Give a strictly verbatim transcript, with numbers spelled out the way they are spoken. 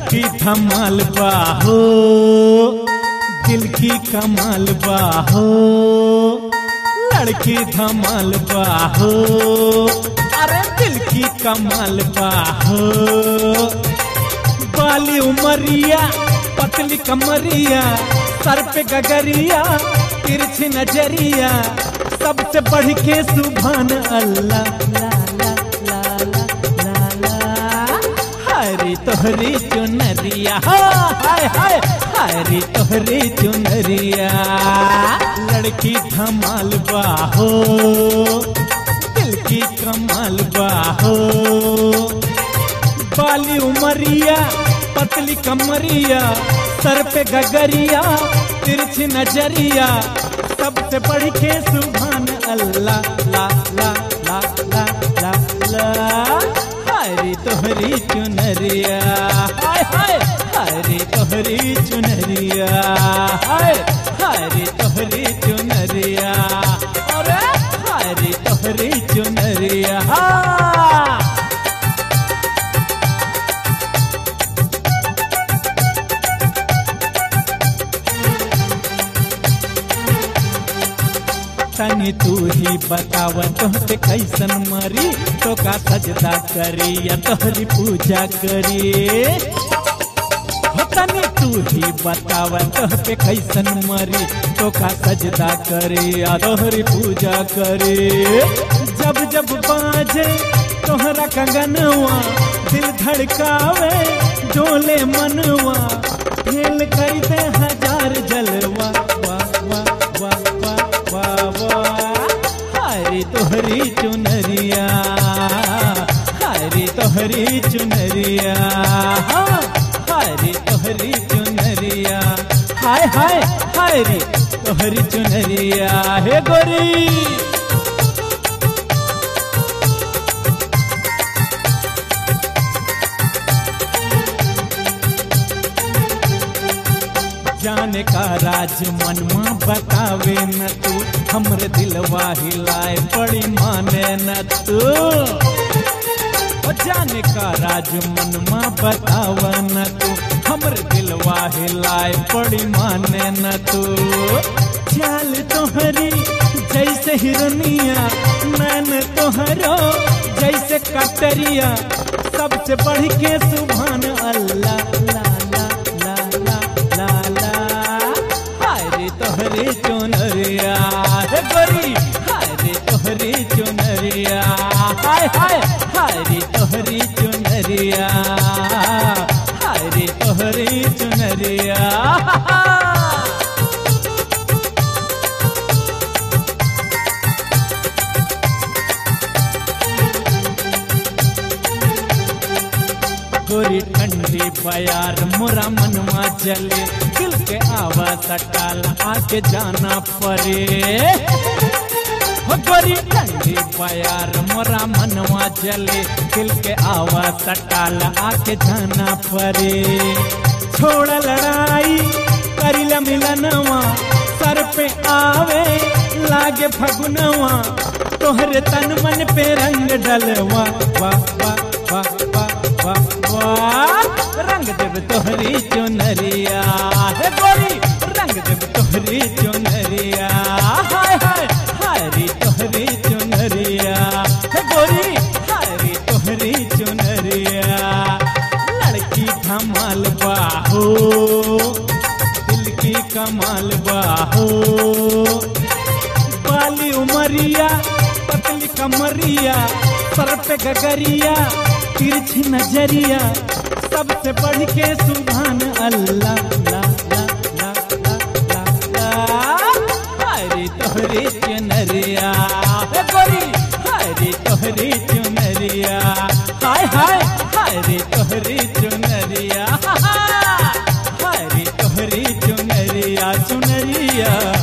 लड़की धमाल बाहो, दिल की कमाल बाहो, लड़की धमाल बाहो, अरे दिल की कमाल बाहो। बाली उमरिया पतली कमरिया, सर पे गगरिया तिरछी नजरिया, सबसे बढ़ के सुभान अल्लाह। ला ला ला ला ला ला, हरी तोहरी चुनरिया, हाय हाय हरी तोहरी चुनरिया। लड़की धमाल बाहो, दिल की कमाल बाहो, बाली उमरिया पतली कमरिया, सर पे गगरिया तिरछी नजरिया, सबसे बढ़ के सुभान अल्लाह। ला ला ला ला ला ला, हरी तोहरी चुनरिया, हाय हाय हरी तोहरी चुनरिया, हाय हरी तोहरी चुनरिया, अरे हरी तोहरी चुनरिया। तनी तू ही बताव तोहके कैसन मरी, तो का सजदा करी या तोहरी पूजा करी। तनी तू ही बताव तोहके कैसन मरी, तो का सजदा करी या तोहरी पूजा करी। जब जब बाजे तोहरा कंगनवा, दिल धड़कावे डोले मनवा, फेल कर दे हजार जलवा। वाह वाह वाह वाह वाह, हरी तोहरी चुनरिया, हरी तोहरी चुनरिया, हरी तोहरी चुनरिया, हाय हाय हरी तोहरी चुनरिया। हे गोरी जाने का राज मनमा बतावे न तू, हमरे दिलवा हिलाए पड़ी माने न तू। जाने का राज मनमा बतावा न तू, हमरे दिलवा हिलाए पड़ी माने न तू। चाल तोहरी जैसे हिरनिया, नैन तोहरो जैसे कटरिया, सबसे बढ़ के सुभान अल्लाह। ला ला ला ला ला ला, हरी तोहरी चुनरिया, हे गोरी हरी तोहरी चुनरिया, हाय हाय हरी तोहरी चुनरिया, हरी तोहरी चुनरिया। गोरी ठंडी प्यार मोरा मनवा जले, दिल के आवा सटाल आके जाना पड़े। गोरी ठंडी प्यार मोरा मनवा जले, दिल के आवा सटाल आके जाना पड़े। छोड़ लड़ाई करिला मिलनवा, सर पे आवे लागे फगुनवा, तोहरे तन मन पे रंग डलवा। वाह वाह वाह वाह वाह वाह, रंग देव तोहरी चुनरिया, हे गोरी रंग देव तोहरी चुनरिया, हाय हाय हरी तोहरी चुनरिया, हे गोरी हरी तोहरी चुनरिया। लड़की धमाल बाहो, दिल की कमाल बाहो, बाली उमरिया पतली कमरिया, सर पे गगरिया तिरछी नजरिया, सबसे बढ़ के सुभान अल्लाह। ला ला ला ला ला ला, हरी तोहरी चुनरिया, हे गोरी हरी तोहरी चुनरिया, हाय हाय हरी तोहरी चुनरिया, हरी तोहरी चुनरिया चुनरिया।